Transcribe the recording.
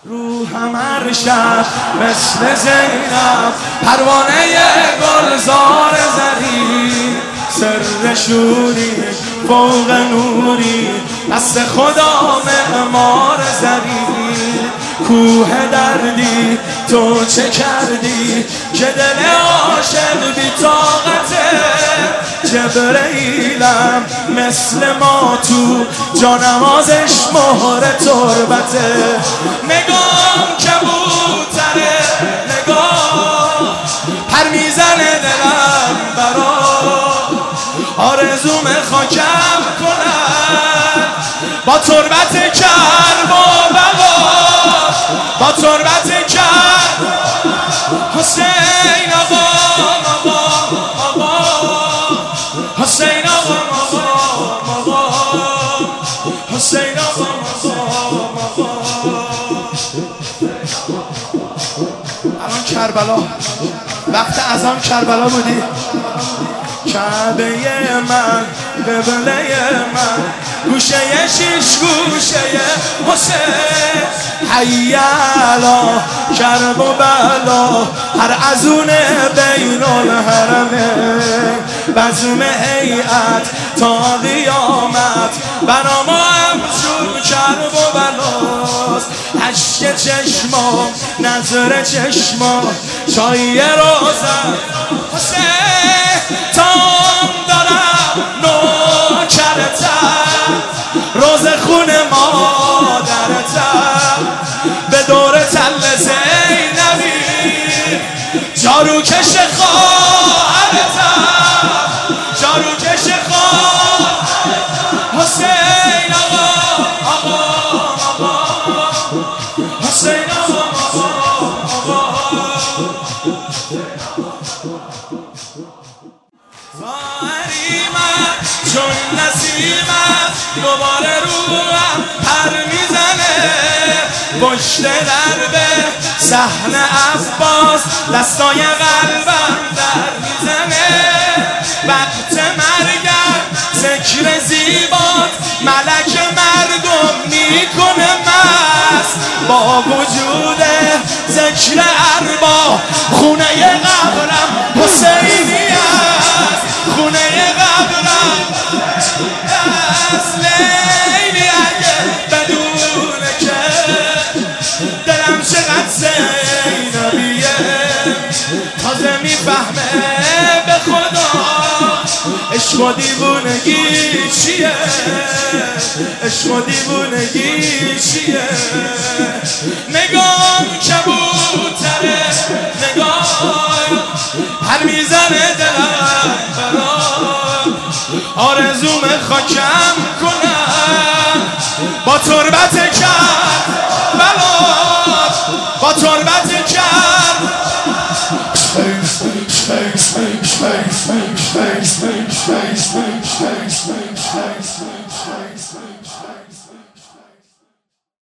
روحم هر شب مثل زینب پروانه گلزار زری، سر شوری فوق نوری دست خدا معمار زری. کوه دردی تو چه کردی که دل عاشق بی طاقته، جبرئیلم مثل ما تو جانمازش مهر تربته. نگام کبوتره نگاه پر میزنه دلم برا، آرزوم خاکم کنن با تربت کرب و بقا، با تربت کرب حسین آقا آقا حسین آقا آقا حسین آقا آقا. الان کربلا وقت اذان کربلا بودی، کعبه من قبله من گوشه شیش گوشه حسین، حی علی کرب و بلا هر ازون بین الحرمه، بزم هیئت تا قیامت برا ما همچون کرب و بلاست. اشک چشما نظر چشما چای روزن حسین، تام دارم نوکرتم روز خون مادرتم، به دور تل زینبی جارو کش خواهرتم، جارو کش خواهر حسین آقا آقا حسین آقا ظاهریمم چون نسیمم دوباره روم پر میزنه، پشت درب صحن عباس دستای قلبم در میزنه. وقت مرگم ذکر زیبات ملک مردم میکنه مست، با وجود ذکر ارباب خونه قبرم حسینی است، خونه قبرم است. لیلی اگه بدونه که دلم چقدر زینبیه، تازه میفهمه به خدا عشق و دیوونگی چیه، عشق و دیوونگی چیه. نگام کبوتره نگاه پر میزنه دلم برا، آرزوم خاکم کنم با تربت کرد بلا، با تربت کرد space